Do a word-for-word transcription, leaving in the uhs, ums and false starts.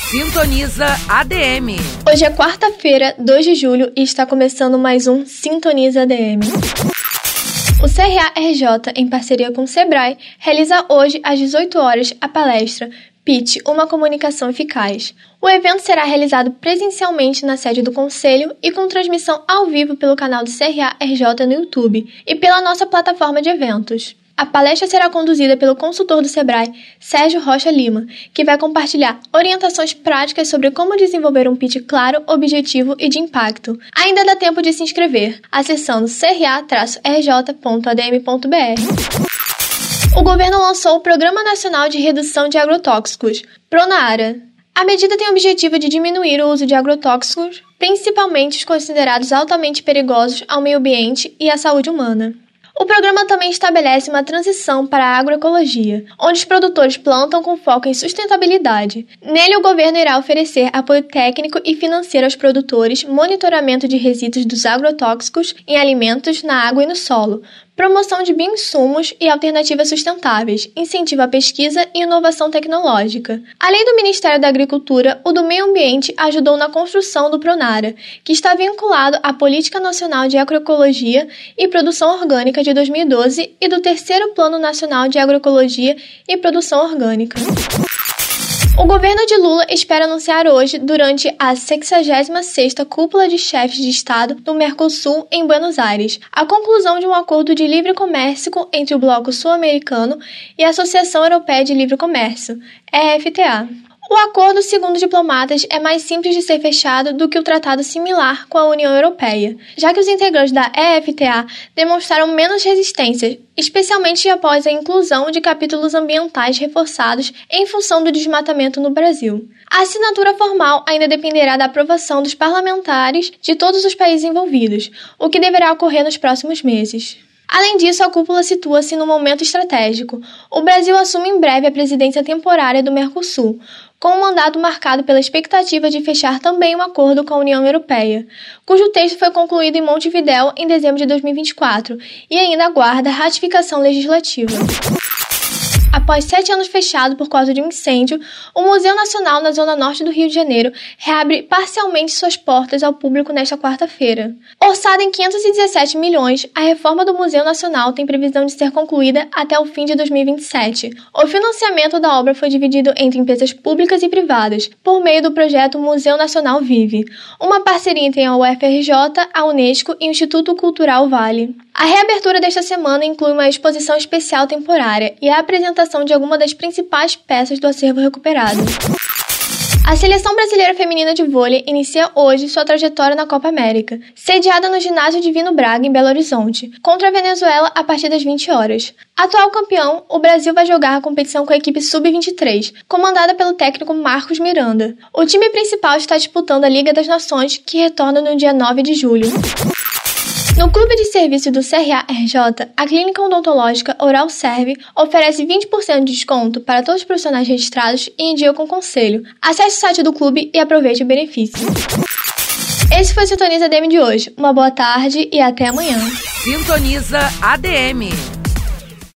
Sintoniza A D M. Hoje é quarta-feira, dois de julho, e está começando mais um Sintoniza A D M. O C R A R J, em parceria com o Sebrae, realiza hoje, às dezoito horas, a palestra Pitch, uma comunicação eficaz. O evento será realizado presencialmente na sede do Conselho e com transmissão ao vivo pelo canal do C R A R J no YouTube e pela nossa plataforma de eventos. A palestra será conduzida pelo consultor do Sebrae, Sérgio Rocha Lima, que vai compartilhar orientações práticas sobre como desenvolver um pitch claro, objetivo e de impacto. Ainda dá tempo de se inscrever, acessando c r a r j ponto a d m ponto b r. O governo lançou o Programa Nacional de Redução de Agrotóxicos, PRONARA. A medida tem o objetivo de diminuir o uso de agrotóxicos, principalmente os considerados altamente perigosos ao meio ambiente e à saúde humana. O programa também estabelece uma transição para a agroecologia, onde os produtores plantam com foco em sustentabilidade. Nele, o governo irá oferecer apoio técnico e financeiro aos produtores, monitoramento de resíduos dos agrotóxicos em alimentos, na água e no solo, promoção de bioinsumos e alternativas sustentáveis, incentivo à pesquisa e inovação tecnológica. Além do Ministério da Agricultura, o do Meio Ambiente ajudou na construção do PRONARA, que está vinculado à Política Nacional de Agroecologia e Produção Orgânica de dois mil e doze e do Terceiro Plano Nacional de Agroecologia e Produção Orgânica. O governo de Lula espera anunciar hoje, durante a sexagésima sexta Cúpula de Chefes de Estado do Mercosul em Buenos Aires, a conclusão de um acordo de livre comércio entre o Bloco Sul-Americano e a Associação Europeia de Livre Comércio, E F T A. O acordo, segundo diplomatas, é mais simples de ser fechado do que o tratado similar com a União Europeia, já que os integrantes da E F T A demonstraram menos resistência, especialmente após a inclusão de capítulos ambientais reforçados em função do desmatamento no Brasil. A assinatura formal ainda dependerá da aprovação dos parlamentares de todos os países envolvidos, o que deverá ocorrer nos próximos meses. Além disso, a cúpula situa-se num momento estratégico. O Brasil assume em breve a presidência temporária do Mercosul, com um mandato marcado pela expectativa de fechar também um acordo com a União Europeia, cujo texto foi concluído em Montevidéu em dezembro de dois mil e vinte e quatro e ainda aguarda ratificação legislativa. Após sete anos fechado por causa de um incêndio, o Museu Nacional na Zona Norte do Rio de Janeiro reabre parcialmente suas portas ao público nesta quarta-feira. Orçada em quinhentos e dezessete milhões, a reforma do Museu Nacional tem previsão de ser concluída até o fim de dois mil e vinte e sete. O financiamento da obra foi dividido entre empresas públicas e privadas, por meio do projeto Museu Nacional Vive, uma parceria entre a U F R J, a Unesco e o Instituto Cultural Vale. A reabertura desta semana inclui uma exposição especial temporária e a apresentação de algumas das principais peças do acervo recuperado. A Seleção Brasileira Feminina de Vôlei inicia hoje sua trajetória na Copa América, sediada no Ginásio Divino Braga, em Belo Horizonte, contra a Venezuela a partir das vinte horas. Atual campeão, o Brasil vai jogar a competição com a equipe sub vinte e três, comandada pelo técnico Marcos Miranda. O time principal está disputando a Liga das Nações, que retorna no dia nove de julho. No Clube de Serviço do C R A R J, a Clínica Odontológica Oral Serve oferece vinte por cento de desconto para todos os profissionais registrados e em dia com o conselho. Acesse o site do clube e aproveite o benefício. Esse foi o Sintoniza A D M de hoje. Uma boa tarde e até amanhã. Sintoniza A D M.